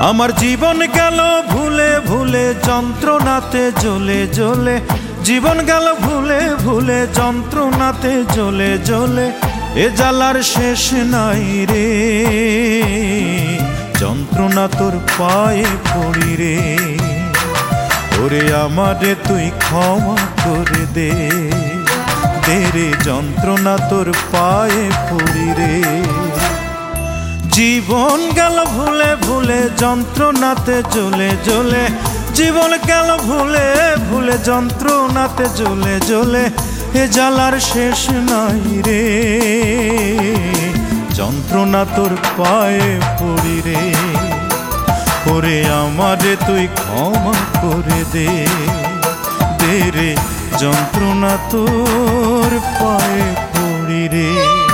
আমার জীবন গেল ভুলে ভুলে যন্ত্রণাতে জ্বলে জ্বলে, জীবন গেল ভুলে ভুলে যন্ত্রণাতে জ্বলে জ্বলে, এ জ্বালার শেষ নাই রে। যন্ত্রণা তোর পায়ে পড়ি রে, ওরে আমারে তুই ক্ষমা করে দে, দে রে যন্ত্রণা তোর পায়ে পড়ি রে। জীবন গেল ভুলে ভুলে যন্ত্রণাতে জ্বলে জ্বলে, জীবন গেল ভুলে ভুলে যন্ত্রণাতে জ্বলে জ্বলে, এ জ্বালার শেষ নাই রে। যন্ত্রণা তোর পায়ে পড়ি রে, ওরে আমারে তুই ক্ষমা করে দে, দে রে যন্ত্রণা তোর পায়ে পড়ি রে।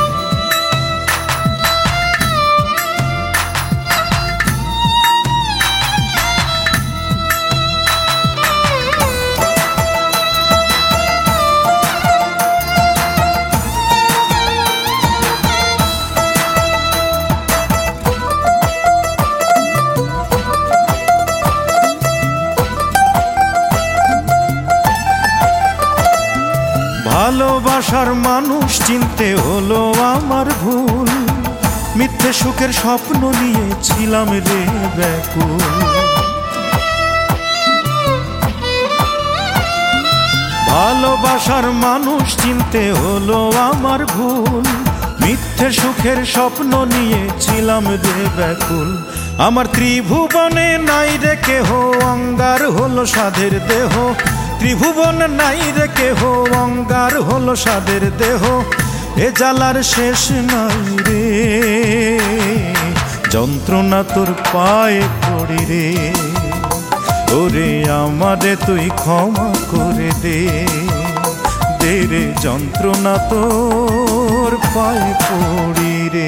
ভালোবাসার মানুষ চিনতে হলো আমার ভুল, মিথ্যে সুখের স্বপ্ন নিয়েছিলাম রে ব্যাকুল। ভালোবাসার মানুষ চিনতে হলো আমার ভুল, মিথ্যে সুখের স্বপ্ন নিয়েছিলাম রে ব্যাকুল। আমার ত্রিভুবনে নাই রে কেহ, অঙ্গার হলো সাধের দেহ, ত্রিভুবন নাই রে কেহ, অঙ্গার হলো সাধের দেহ, এ জ্বালার শেষ নাই রে। যন্ত্রণা তোর পায়ে পড়ি রে, ওরে আমারে তুই ক্ষমা করে দে, দে রে যন্ত্রণা তোর পায়ে পড়ি রে।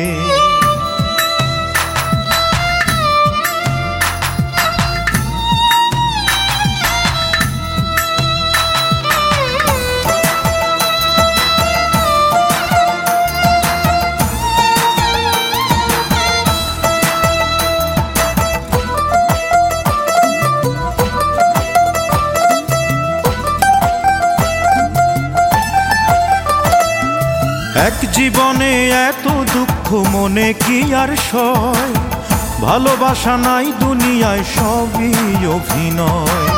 এক জীবনে এত দুঃখ মনে কি আর সয়, ভালোবাসা নাই দুনিয়ায় সবই অভিনয়।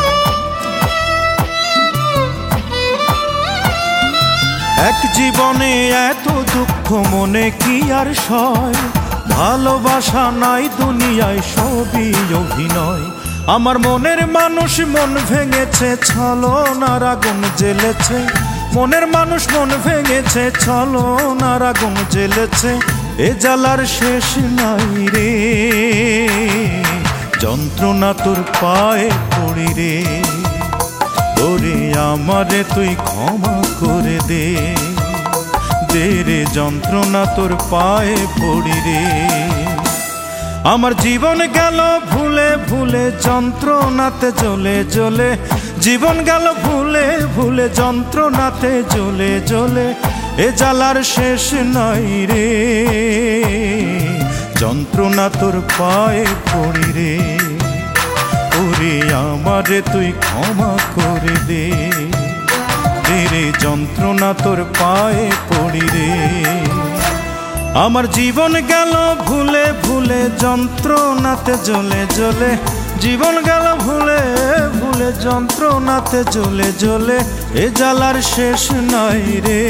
এক জীবনে এত দুঃখ মনে কি আর সয়, ভালোবাসা নাই দুনিয়ায় সবই অভিনয়। আমার মনের মানুষ মন ভেঙেছে, ছলনার আগুন জ্বেলেছে, মনের মানুষ মন ভেঙেছে, ছলনার আগুন জ্বেলেছে, এ জ্বালার শেষ নাই রে। যন্ত্রণা তোর পায়ে পড়ি রে, ওরে আমারে তুই ক্ষমা করে দে, দে রে যন্ত্রণা তোর পায়ে পড়ি রে। আমার জীবন গেল ভুলে ভুলে যন্ত্রণাতে জ্বলে জ্বলে, জীবন গেল ভুলে ভুলে যন্ত্রণাতে জ্বলে জ্বলে, এ জ্বালার শেষ নাই রে। যন্ত্রণা তোর পায়ে পড়ি রে, ওরে আমারে তুই ক্ষমা করে দে, দে রে যন্ত্রণা তোর পায়ে পড়ি রে। আমার জীবন গেল ভুলে ভুলে যন্ত্রণাতে জ্বলে জ্বলে, জীবন গেল ভুলে ভুলে যন্ত্রণাতে জ্বলে জ্বলে, এ জ্বালার শেষ নাই রে।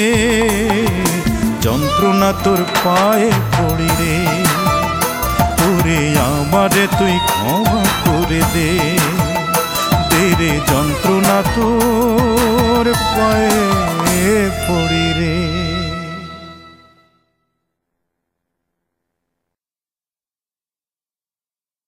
যন্ত্রণা তোর পায়ে পড়ি রে, ওরে আমারে তুই ক্ষমা করে দে।